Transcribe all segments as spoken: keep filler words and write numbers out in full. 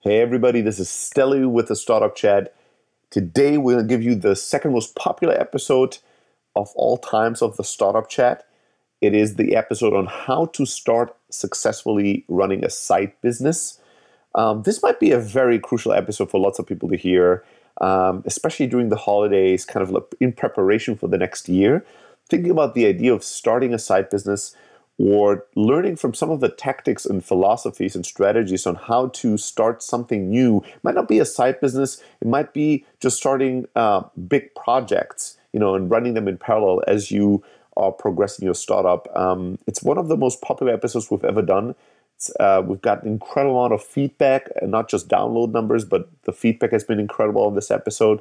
Hey everybody, this is Stelly with the Startup Chat. Today we'll give you the second most popular episode of all times of the Startup Chat. It is the episode on how to start successfully running a side business. Um, this might be a very crucial episode for lots of people to hear, um, especially during the holidays, kind of in preparation for the next year. Thinking about the idea of starting a side business or learning from some of the tactics and philosophies and strategies on how to start something new. It might not be a side business. It might be just starting uh, big projects, you know, and running them in parallel as you are progressing your startup. Um, it's one of the most popular episodes we've ever done. It's, uh, we've got an incredible amount of feedback, and not just download numbers, but the feedback has been incredible on this episode.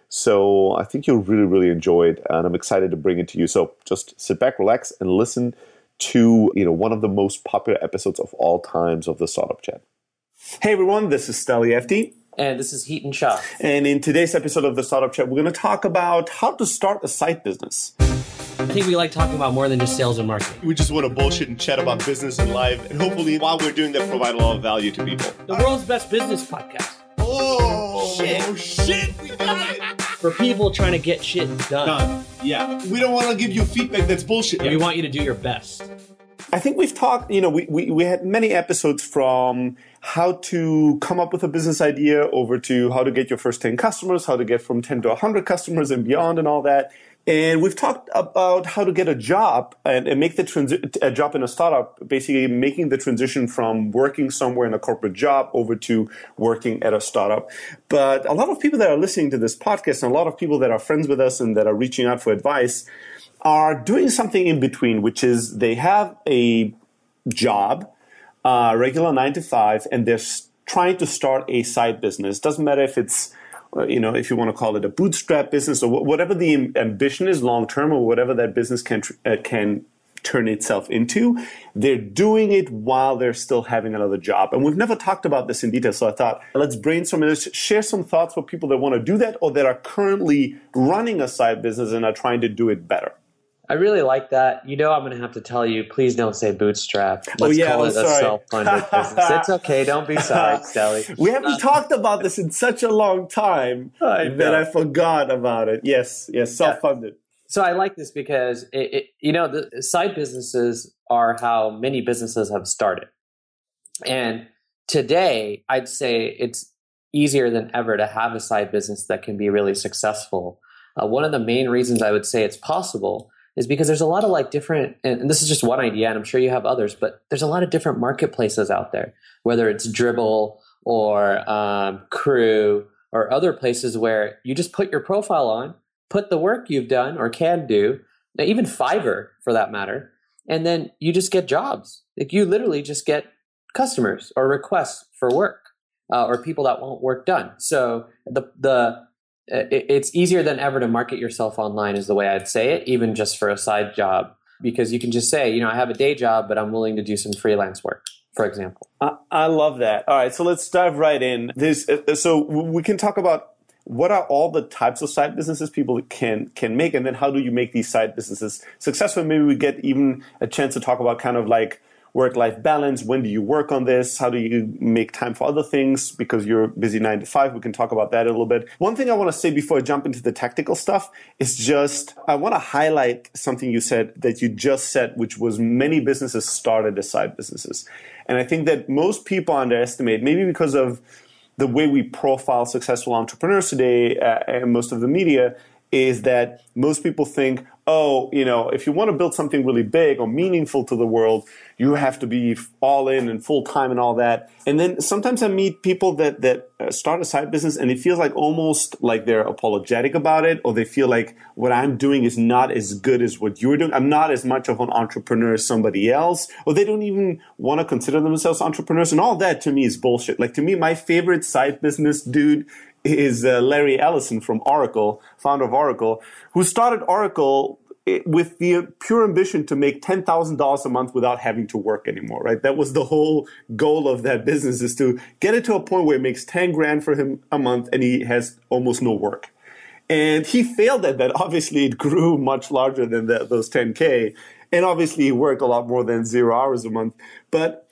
So I think you'll really, really enjoy it, and I'm excited to bring it to you. So just sit back, relax, and listen to, you know, one of the most popular episodes of all times of the Startup Chat. Hey everyone, this is Stelly F D. And this is Heaton Shah. And in today's episode of the Startup Chat, we're going to talk about how to start a side business. I think we like talking about more than just sales and marketing. We just want to bullshit and chat about business and life, and hopefully while we're doing that, provide a lot of value to people. The world's best business podcast. Oh, shit. Oh, shit. We got it. For people trying to get shit done. Done. Yeah. We don't want to give you feedback that's bullshit. Yeah, we want you to do your best. I think we've talked, you know, we, we, we had many episodes from how to come up with a business idea over to how to get your first ten customers, how to get from ten to one hundred customers and beyond and all that. And we've talked about how to get a job and, and make the transi- a job in a startup, basically making the transition from working somewhere in a corporate job over to working at a startup. But a lot of people that are listening to this podcast and a lot of people that are friends with us and that are reaching out for advice are doing something in between, which is they have a job, uh, regular nine to five, and they're trying to start a side business. Doesn't matter if it's, you know, if you want to call it a bootstrap business or whatever the ambition is long term, or whatever that business can uh, can turn itself into, they're doing it while they're still having another job. And we've never talked about this in detail, so I thought let's brainstorm and let's share some thoughts for people that want to do that or that are currently running a side business and are trying to do it better. I really like that. You know, I'm going to have to tell you, please don't say bootstrap. Let's oh, yeah, call I'm it sorry. a self-funded business. It's okay. Don't be sorry, Stelly. We haven't uh, talked about this in such a long time I that I forgot about it. Yes, yes, self-funded. Yeah. So I like this because, it, it, you know, the side businesses are how many businesses have started. And today, I'd say it's easier than ever to have a side business that can be really successful. Uh, one of the main reasons I would say it's possible is because there's a lot of like different, and this is just one idea, and I'm sure you have others, but there's a lot of different marketplaces out there, whether it's Dribbble or um, Crew or other places where you just put your profile on, put the work you've done or can do, even Fiverr for that matter, and then you just get jobs. Like you literally just get customers or requests for work uh, or people that want work done. So the the it's easier than ever to market yourself online is the way I'd say it, even just for a side job, because you can just say, you know, I have a day job, but I'm willing to do some freelance work, for example. I, I love that. All right, so let's dive right in. There's, so we can talk about what are all the types of side businesses people can can make, and then how do you make these side businesses successful? Maybe we get even a chance to talk about kind of like work-life balance. When do you work on this? How do you make time for other things? Because you're busy nine to five. We can talk about that a little bit. One thing I want to say before I jump into the tactical stuff is just, I want to highlight something you said that you just said, which was many businesses started as side businesses. And I think that most people underestimate, maybe because of the way we profile successful entrepreneurs today uh, and most of the media, is that most people think, oh, you know, if you want to build something really big or meaningful to the world, you have to be all in and full time and all that. And then sometimes I meet people that that start a side business and it feels like almost like they're apologetic about it, or they feel like what I'm doing is not as good as what you're doing. I'm not as much of an entrepreneur as somebody else, or they don't even want to consider themselves entrepreneurs. And all that to me is bullshit. Like to me, my favorite side business dude is uh, Larry Ellison from Oracle, founder of Oracle, who started Oracle with the pure ambition to make ten thousand dollars a month without having to work anymore, right? That was the whole goal of that business, is to get it to a point where it makes ten grand for him a month and he has almost no work. And he failed at that. Obviously, it grew much larger than the, those ten K. And obviously, he worked a lot more than zero hours a month. But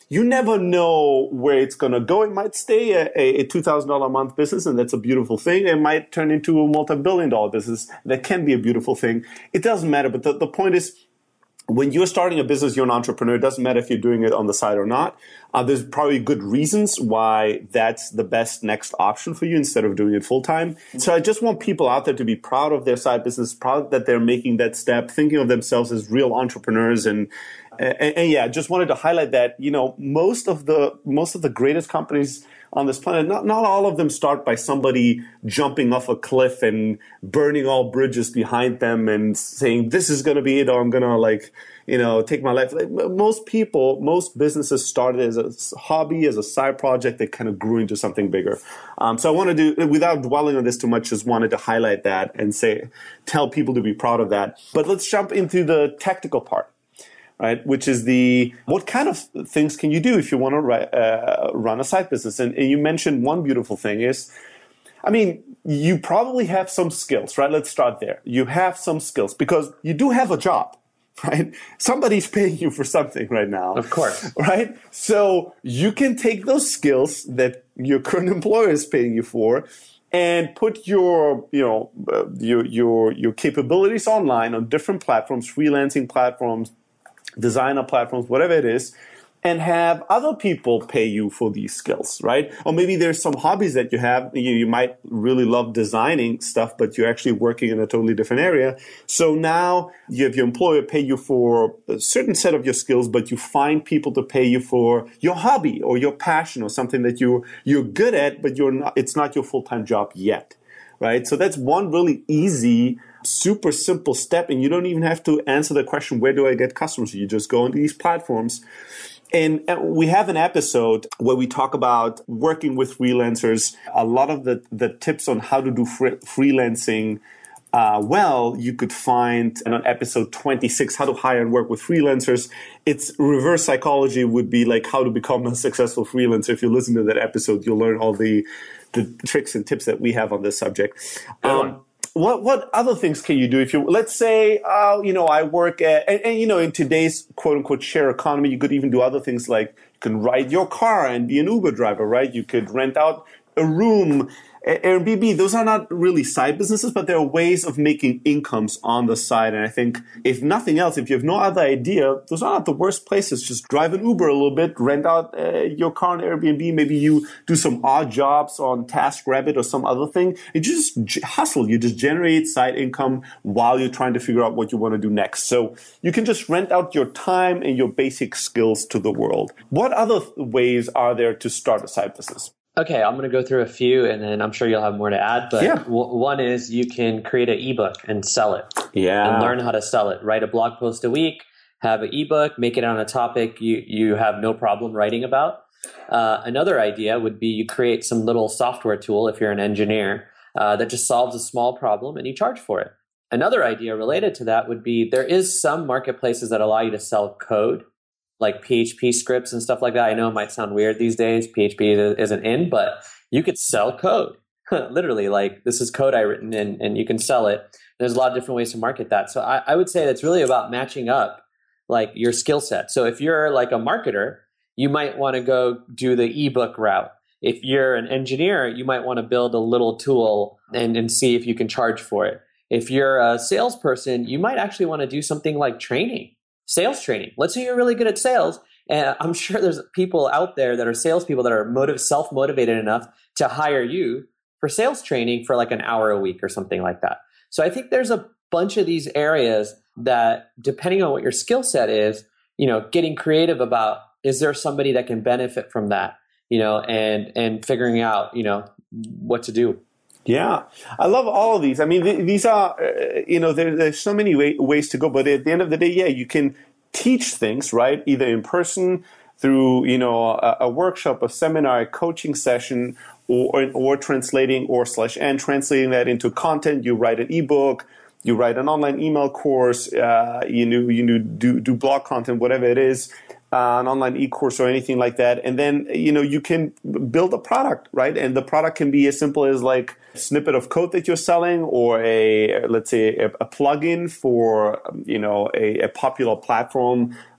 you never know where it's going to go. It might stay a, a two thousand dollars a month business, and that's a beautiful thing. It might turn into a multi-billion dollar business. That can be a beautiful thing. It doesn't matter. But the, the point is, when you're starting a business, you're an entrepreneur. It doesn't matter if you're doing it on the side or not. Uh, there's probably good reasons why that's the best next option for you instead of doing it full time. So I just want people out there to be proud of their side business, proud that they're making that step, thinking of themselves as real entrepreneurs. And, and, and yeah, just wanted to highlight that, you know, most of the, most of the greatest companies on this planet, not, not all of them start by somebody jumping off a cliff and burning all bridges behind them and saying, this is going to be it, or I'm going to like, you know, take my life. Like, most people, most businesses started as a hobby, as a side project that kind of grew into something bigger. Um, so I wanted to, without dwelling on this too much, just wanted to highlight that and say, tell people to be proud of that. But let's jump into the technical part. Right, which is the, what kind of things can you do if you want to uh, run a side business? And, and you mentioned one beautiful thing is, I mean, you probably have some skills, right? Let's start there. You have some skills because you do have a job, right? Somebody's paying you for something right now. Of course. Right? So you can take those skills that your current employer is paying you for and put your, you know, uh, your, your, your capabilities online on different platforms, freelancing platforms, designer platforms, whatever it is, and have other people pay you for these skills, right? Or maybe there's some hobbies that you have. You, you might really love designing stuff, but you're actually working in a totally different area. So now you have your employer pay you for a certain set of your skills, but you find people to pay you for your hobby or your passion or something that you, you're good at, but you're not, it's not your full-time job yet, right? So that's one really easy, super simple step, and you don't even have to answer the question, where do I get customers? You just go into these platforms. And we have an episode where we talk about working with freelancers. A lot of the, the tips on how to do fr- freelancing uh, well, you could find on episode twenty-six, how to hire and work with freelancers. It's reverse psychology would be like how to become a successful freelancer. If you listen to that episode, you'll learn all the, the tricks and tips that we have on this subject. Um, What what other things can you do if you, let's say, uh, you know, I work at, and, and, you know, in today's quote unquote share economy, you could even do other things like you can ride your car and be an Uber driver, right? You could rent out a room, Airbnb. Those are not really side businesses, but there are ways of making incomes on the side. And I think if nothing else, if you have no other idea, those are not the worst places. Just drive an Uber a little bit, rent out uh, your car on Airbnb. Maybe you do some odd jobs on TaskRabbit or some other thing. You just hustle. You just generate side income while you're trying to figure out what you want to do next. So you can just rent out your time and your basic skills to the world. What other ways are there to start a side business? Okay, I'm going to go through a few, and then I'm sure you'll have more to add. But yeah. w- one is you can create an ebook and sell it. Yeah. And learn how to sell it. Write a blog post a week, have an ebook, make it on a topic you, you have no problem writing about. Uh, another idea would be you create some little software tool, if you're an engineer, uh, that just solves a small problem and you charge for it. Another idea related to that would be there is some marketplaces that allow you to sell code, like P H P scripts and stuff like that. I know it might sound weird these days. P H P isn't in, but you could sell code. Literally, like this is code I written and, and you can sell it. There's a lot of different ways to market that. So I, I would say that's really about matching up like your skill set. So if you're like a marketer, you might want to go do the ebook route. If you're an engineer, you might want to build a little tool and, and see if you can charge for it. If you're a salesperson, you might actually want to do something like training. Sales training. Let's say you're really good at sales. And I'm sure there's people out there that are salespeople that are motiv- self-motivated enough to hire you for sales training for like an hour a week or something like that. So I think there's a bunch of these areas that, depending on what your skill set is, you know, getting creative about, is there somebody that can benefit from that, you know, and, and figuring out, you know, what to do. Yeah, I love all of these. I mean, th- these are, uh, you know, there, there's so many way- ways to go. But at the end of the day, yeah, you can teach things, right? Either in person, through, you know, a, a workshop, a seminar, a coaching session, or, or translating or slash and translating that into content. You write an ebook, you write an online email course, uh, you know, you know, do, do blog content, whatever it is. Uh, an online e-course or anything like that. And then, you know, you can build a product, right? And the product can be as simple as like a snippet of code that you're selling, or a, let's say, a, a plugin for, you know, a, a popular platform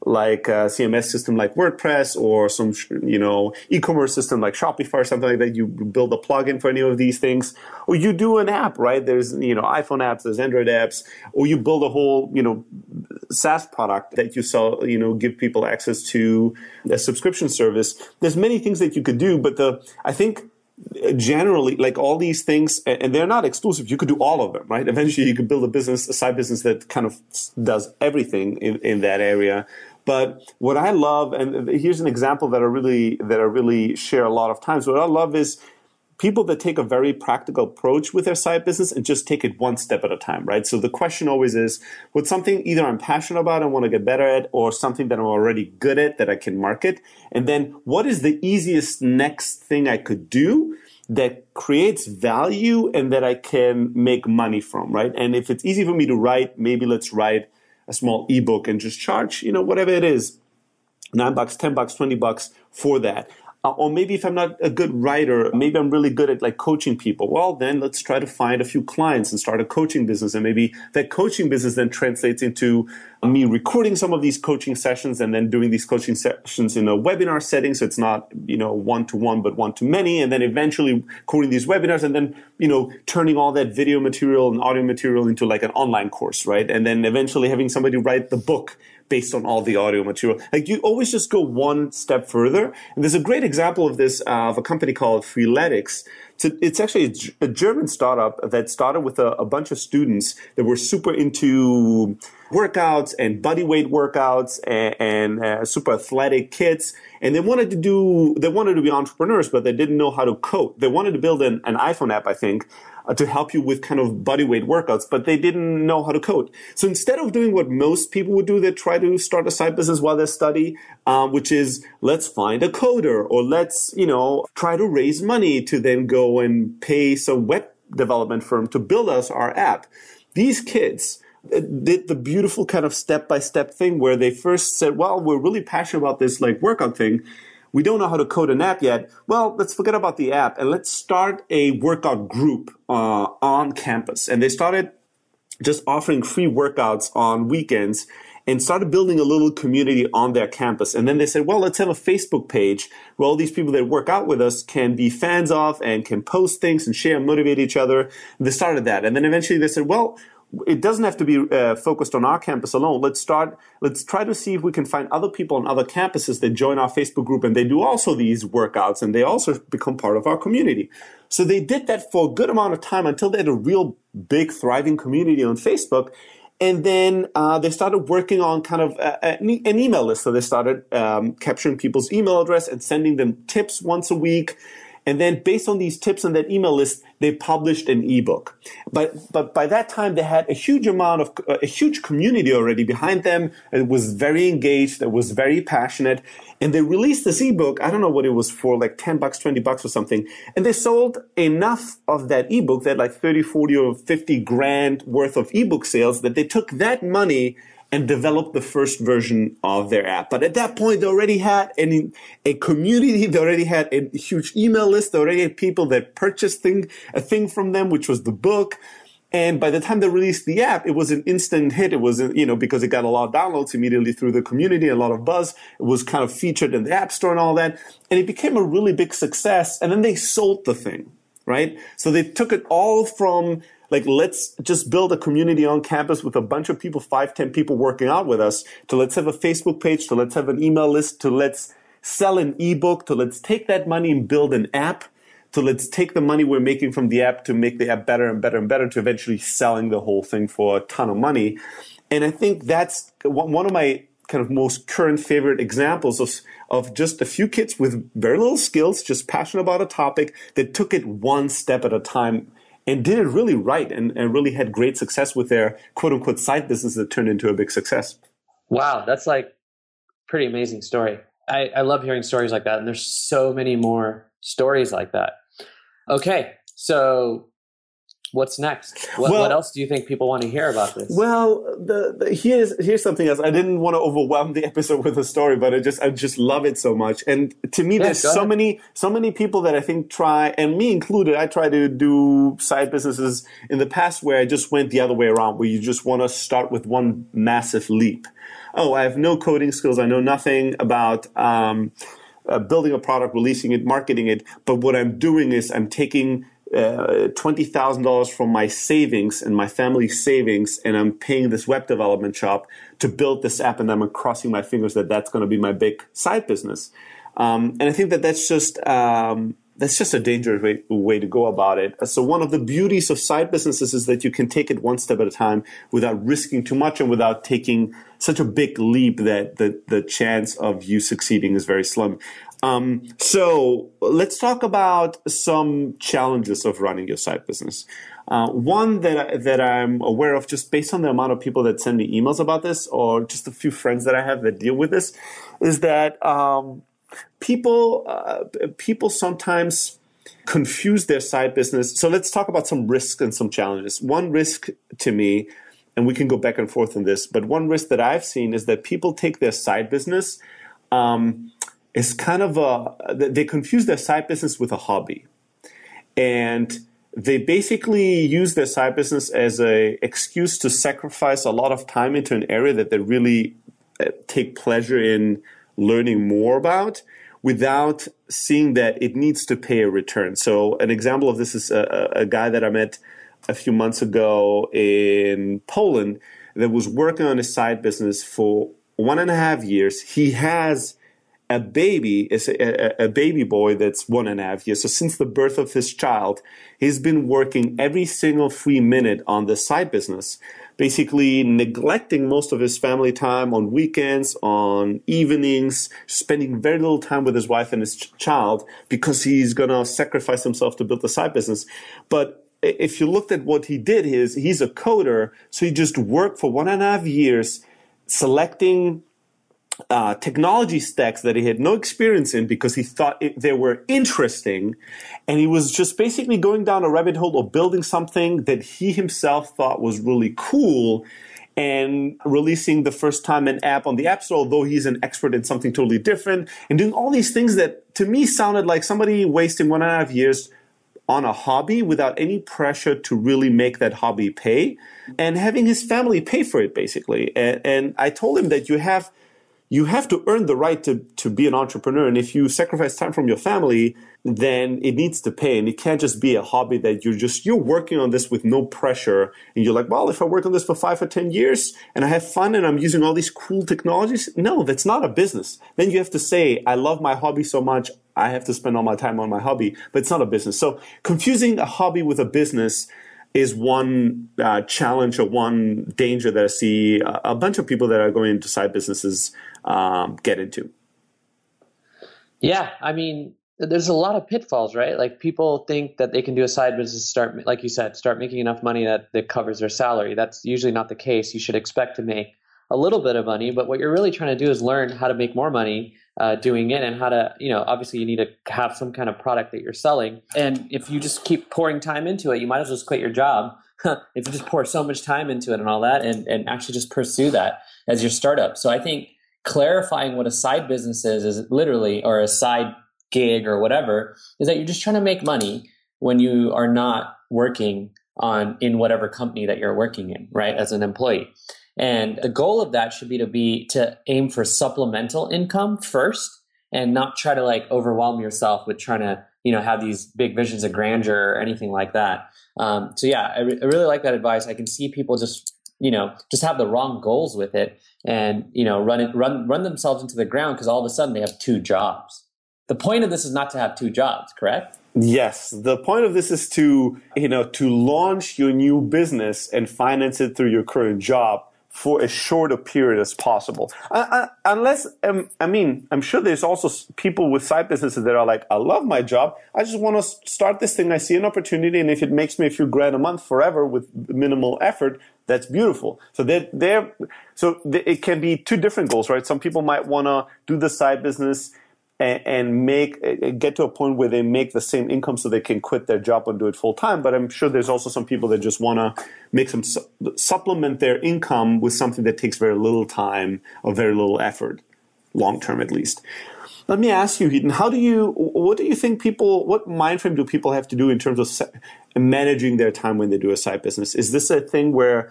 like a C M S system like WordPress or some, you know, e-commerce system like Shopify or something like that. You build a plugin for any of these things, or you do an app, right? There's, you know, iPhone apps, there's Android apps, or you build a whole, you know, SaaS product that you sell, you know, give people access to a subscription service. There's many things that you could do, but the, I think, generally, like all these things, and they're not exclusive. You could do all of them, right? Eventually, you could build a business, a side business that kind of does everything in, in that area. But what I love, and here's an example that I really that I really share a lot of times. What I love is people that take a very practical approach with their side business and just take it one step at a time, right? So the question always is, what's something either I'm passionate about and want to get better at, or something that I'm already good at that I can market? And then what is the easiest next thing I could do that creates value and that I can make money from, right? And if it's easy for me to write, maybe let's write a small ebook and just charge, you know, whatever it is, nine bucks, ten bucks, twenty bucks for that. Uh, or maybe if I'm not a good writer, maybe I'm really good at like coaching people. Well, then let's try to find a few clients and start a coaching business. And maybe that coaching business then translates into me recording some of these coaching sessions and then doing these coaching sessions in a webinar setting. So it's not, you know, one-to-one, but one-to-many. And then eventually recording these webinars and then, you know, turning all that video material and audio material into like an online course, right? And then eventually having somebody write the book based on all the audio material. Like you always just go one step further. And there's a great example of this uh, of a company called Freeletics. So it's actually a, a German startup that started with a, a bunch of students that were super into workouts and body weight workouts and, and uh, super athletic kids. And they wanted to do, they wanted to be entrepreneurs, but they didn't know how to code. They wanted to build an, an iPhone app, I think, uh, to help you with kind of body weight workouts, but they didn't know how to code. So instead of doing what most people would do, they try to start a side business while they study, um, which is let's find a coder, or let's, you know, try to raise money to then go and pay some web development firm to build us our app. These kids did the beautiful kind of step-by-step thing where they first said, well, we're really passionate about this like workout thing. We don't know how to code an app yet. Well, let's forget about the app and let's start a workout group uh, on campus. And they started just offering free workouts on weekends and started building a little community on their campus. And then they said, well, let's have a Facebook page where all these people that work out with us can be fans of and can post things and share and motivate each other. And they started that. And then eventually they said, well, it doesn't have to be uh, focused on our campus alone. Let's start, let's try to see if we can find other people on other campuses that join our Facebook group and they do also these workouts and they also become part of our community. So they did that for a good amount of time until they had a real big thriving community on Facebook. And then uh, they started working on kind of a, a, an email list. So they started um, capturing people's email address and sending them tips once a week. And then based on these tips on that email list, they published an ebook. But but by that time, they had a huge amount of, a huge community already behind them. It was very engaged. It was very passionate. And they released this ebook. I don't know what it was for, like ten bucks, twenty bucks or something. And they sold enough of that ebook, that like thirty, forty or fifty grand worth of ebook sales, that they took that money and developed the first version of their app. But at that point, they already had an, a community. They already had a huge email list. They already had people that purchased thing, a thing from them, which was the book. And by the time they released the app, it was an instant hit. It was, you know, because it got a lot of downloads immediately through the community, a lot of buzz. It was kind of featured in the App Store and all that. And it became a really big success. And then they sold the thing, right? So they took it all from like, let's just build a community on campus with a bunch of people, five, ten people working out with us, to let's have a Facebook page, to let's have an email list, to let's sell an ebook, to let's take that money and build an app, to let's take the money we're making from the app to make the app better and better and better, to eventually selling the whole thing for a ton of money. And I think that's one of my kind of most current favorite examples of, of just a few kids with very little skills, just passionate about a topic, that took it one step at a time and did it really right, and, and really had great success with their quote-unquote side business that turned into a big success. Wow, that's like pretty amazing story. I, I love hearing stories like that, and there's so many more stories like that. Okay, so what's next? What, well, what else do you think people want to hear about this? Well, the, the, here's here's something else. I didn't want to overwhelm the episode with a story, but I just I just love it so much. And to me, yeah, there's so ahead. many so many people that I think try, and me included. I try to do side businesses in the past where I just went the other way around, where you just want to start with one massive leap. oh, I have no coding skills. I know nothing about um, uh, building a product, releasing it, marketing it. But what I'm doing is I'm taking uh, twenty thousand dollars from my savings and my family's savings, and I'm paying this web development shop to build this app, and I'm crossing my fingers that that's going to be my big side business. Um, and I think that that's just um, that's just a dangerous way, way to go about it. So one of the beauties of side businesses is that you can take it one step at a time without risking too much and without taking such a big leap that the, the chance of you succeeding is very slim. Um, so let's talk about some challenges of running your side business. Uh, one that I, that I'm aware of, just based on the amount of people that send me emails about this, or just a few friends that I have that deal with this, is that um, people uh, people sometimes confuse their side business. So let's talk about some risks and some challenges. One risk to me, and we can go back and forth on this, but one risk that I've seen is that people take their side business um, is kind of a, they confuse their side business with a hobby. And they basically use their side business as an excuse to sacrifice a lot of time into an area that they really take pleasure in learning more about, without seeing that it needs to pay a return. So an example of this is a, a guy that I met a few months ago in Poland that was working on his side business for one and a half years. He has a baby, a, a baby boy that's one and a half years. So since the birth of his child, he's been working every single free minute on the side business, basically neglecting most of his family time on weekends, on evenings, spending very little time with his wife and his ch- child because he's going to sacrifice himself to build the side business. But if you looked at what he did, is he's a coder, so he just worked for one and a half years selecting Uh, technology stacks that he had no experience in because he thought it, they were interesting, and he was just basically going down a rabbit hole of building something that he himself thought was really cool and releasing the first time an app on the App Store, although he's an expert in something totally different, and doing all these things that to me sounded like somebody wasting one and a half years on a hobby without any pressure to really make that hobby pay, and having his family pay for it basically. And, and I told him that you have You have to earn the right to, to be an entrepreneur. And if you sacrifice time from your family, then it needs to pay. And it can't just be a hobby that you're just, you're working on this with no pressure. And you're like, well, if I work on this for five or ten years and I have fun and I'm using all these cool technologies. No, that's not a business. Then you have to say, I love my hobby so much, I have to spend all my time on my hobby. But it's not a business. So confusing a hobby with a business is one uh, challenge or one danger that I see a, a bunch of people that are going into side businesses um, get into. Yeah, I mean, there's a lot of pitfalls, right? Like people think that they can do a side business, start, like you said, start making enough money that, that covers their salary. That's usually not the case. You should expect to make a little bit of money, but what you're really trying to do is learn how to make more money uh, doing it, and how to, you know, obviously you need to have some kind of product that you're selling. And if you just keep pouring time into it, you might as well just quit your job. If you just pour so much time into it and all that, and, and actually just pursue that as your startup. So I think clarifying what a side business is, is literally, or a side gig or whatever, is that you're just trying to make money when you are not working on in whatever company that you're working in, right? As an employee. And the goal of that should be to be to aim for supplemental income first, and not try to like overwhelm yourself with trying to, you know, have these big visions of grandeur or anything like that. Um, so yeah, I, re- I really like that advice. I can see people just, you know, just have the wrong goals with it, and, you know, run it, run, run themselves into the ground because all of a sudden they have two jobs. The point of this is not to have two jobs, correct? Yes. The point of this is to, you know, to launch your new business and finance it through your current job for as short a period as possible. Uh, uh, unless, um, I mean, I'm sure there's also people with side businesses that are like, I love my job. I just want to start this thing. I see an opportunity, and if it makes me a few grand a month forever with minimal effort, that's beautiful. So they're, they're so it can be two different goals, right? Some people might want to do the side business and, and make get to a point where they make the same income so they can quit their job and do it full time. But I'm sure there's also some people that just want to make some su- supplement their income with something that takes very little time or very little effort, long term at least. Let me ask you, Hiten, how do you, what do you think people, what mind frame do people have to do in terms of se- managing their time when they do a side business? Is this a thing where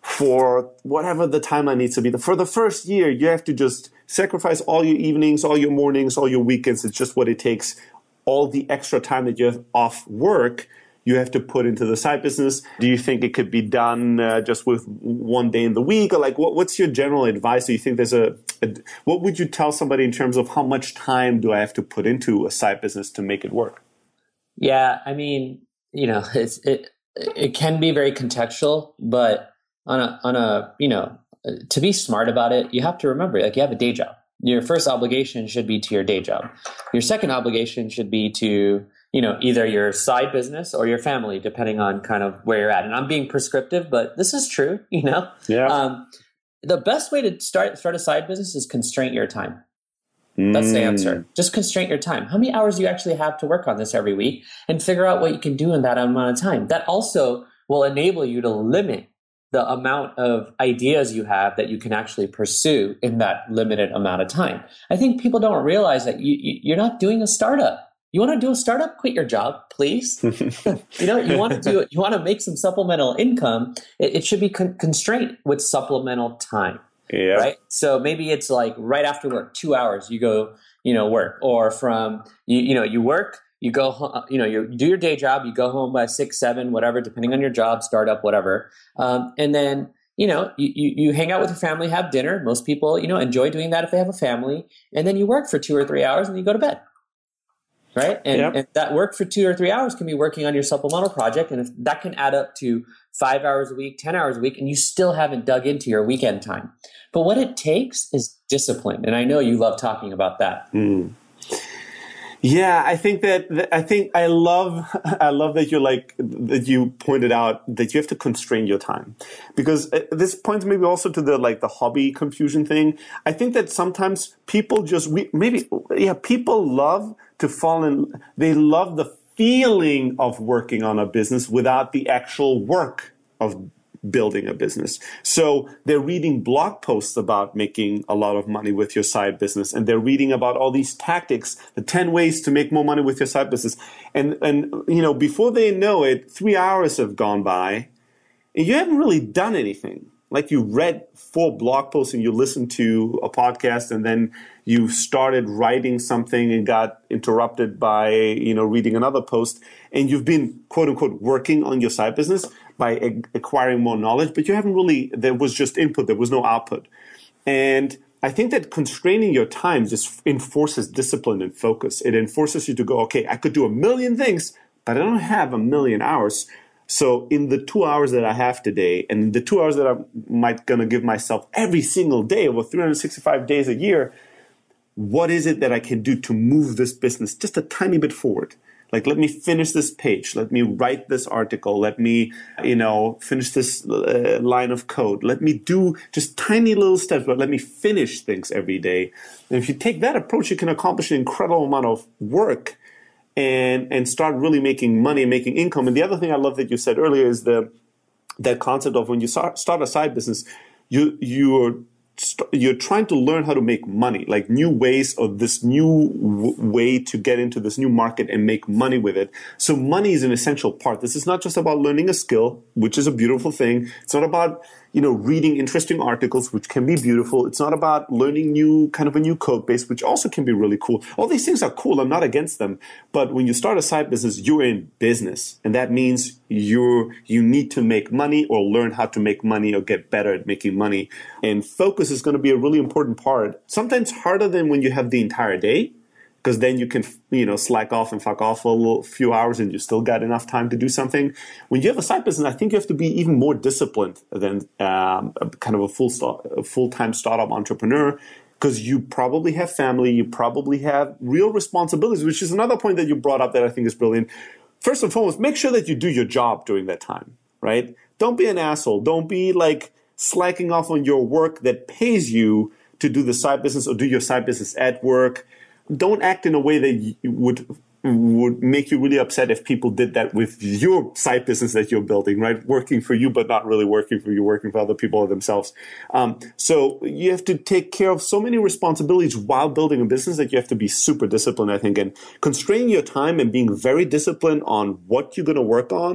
for whatever the timeline needs to be. For the first year, you have to just sacrifice all your evenings, all your mornings, all your weekends. It's just what it takes. All the extra time that you have off work, you have to put into the side business. Do you think it could be done uh, just with one day in the week? Or like, what, what's your general advice? Do you think there's a, a, what would you tell somebody in terms of how much time do I have to put into a side business to make it work? Yeah, I mean, you know, it's, it, it can be very contextual, but on a, on a, you know, to be smart about it, you have to remember, like, you have a day job. Your first obligation should be to your day job. Your second obligation should be to, you know, either your side business or your family, depending on kind of where you're at. And I'm being prescriptive, but this is true, you know? Yeah. Um, the best way to start, start a side business is constraint your time. That's Mm. the answer. Just constraint your time. How many hours do you actually have to work on this every week, and figure out what you can do in that amount of time. That also will enable you to limit the amount of ideas you have that you can actually pursue in that limited amount of time. I think people don't realize that you, you, you're not doing a startup. You want to do a startup? Quit your job, please. you know, you want to do you want to make some supplemental income. It, it should be con- constrained with supplemental time. Yeah. Right. So maybe it's like right after work, two hours, you go, you know, work, or from, you, you know, you work, you go, home, you know, you do your day job, you go home by six, seven, whatever, depending on your job, startup, whatever. Um, and then, you know, you, you, you hang out with your family, have dinner. Most people, you know, enjoy doing that if they have a family. And then you work for two or three hours and you go to bed. Right. And, yep. and that work for two or three hours can be working on your supplemental project. And if that can add up to five hours a week, ten hours a week, and you still haven't dug into your weekend time. But what it takes is discipline. And I know you love talking about that. Mm. Yeah, I think that, I think I love, I love that you're like, that you pointed out that you have to constrain your time, because this points maybe also to the, like the hobby confusion thing. I think that sometimes people just, we, maybe, yeah, people love to fall in, they love the feeling of working on a business without the actual work of building a business. So they're reading blog posts about making a lot of money with your side business, and they're reading about all these tactics, the ten ways to make more money with your side business. And, and you know, before they know it, three hours have gone by, and you haven't really done anything. Like you read four blog posts and you listened to a podcast, and then you started writing something and got interrupted by, you know, reading another post, and you've been, quote unquote, working on your side business by a- acquiring more knowledge, but you haven't really, there was just input, there was no output. And I think that constraining your time just enforces discipline and focus. It enforces you to go, okay, I could do a million things, but I don't have a million hours. So in the two hours that I have today, and the two hours that I'm might gonna give myself every single day over three hundred sixty-five days a year, what is it that I can do to move this business just a tiny bit forward? Like, let me finish this page. Let me write this article. Let me, you know, finish this uh, line of code. Let me do just tiny little steps, but let me finish things every day. And if you take that approach, you can accomplish an incredible amount of work and and start really making money, making income. And the other thing I love that you said earlier is the that concept of when you start, start a side business, you you're you're trying to learn how to make money, like new ways or this new w- way to get into this new market and make money with it. So money is an essential part. This is not just about learning a skill, which is a beautiful thing. It's not about, you know, reading interesting articles, which can be beautiful. It's not about learning new, kind of a new code base, which also can be really cool. All these things are cool. I'm not against them. But when you start a side business, you're in business. And that means you're, you need to make money or learn how to make money or get better at making money. And focus is going to be a really important part. Sometimes harder than when you have the entire day, because then you can, you know, slack off and fuck off for a little, few hours and you still got enough time to do something. When you have a side business, I think you have to be even more disciplined than um, kind of a full start, a full-time startup entrepreneur, because you probably have family, you probably have real responsibilities, which is another point that you brought up that I think is brilliant. First and foremost, make sure that you do your job during that time, right? Don't be an asshole. Don't be like slacking off on your work that pays you to do the side business or do your side business at work. Don't act in a way that would would make you really upset if people did that with your side business that you're building, right? Working for you, but not really working for you, working for other people or themselves. Um, so you have to take care of so many responsibilities while building a business that you have to be super disciplined, I think, and constraining your time and being very disciplined on what you're going to work on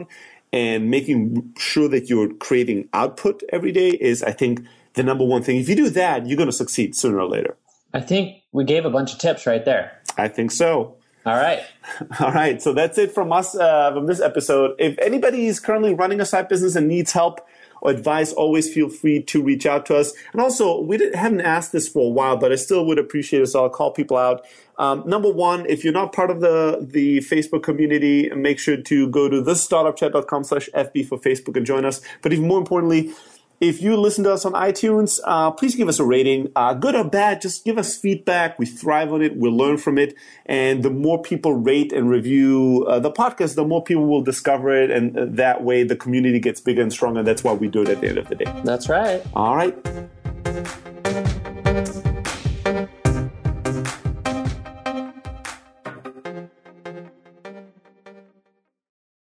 and making sure that you're creating output every day is, I think, the number one thing. If you do that, you're going to succeed sooner or later. I think we gave a bunch of tips right there. I think so. All right. All right. So that's it from us uh, from this episode. If anybody is currently running a side business and needs help or advice, always feel free to reach out to us. And also, we didn't, haven't asked this for a while, but I still would appreciate it, so I'll call people out. Um, number one, if you're not part of the, the Facebook community, make sure to go to thestartupchat.com slash FB for Facebook and join us. But even more importantly, if you listen to us on iTunes, uh, please give us a rating. Uh, good or bad, just give us feedback. We thrive on it. We'll learn from it. And the more people rate and review uh, the podcast, the more people will discover it. And uh, that way the community gets bigger and stronger. That's why we do it at the end of the day. That's right. All right.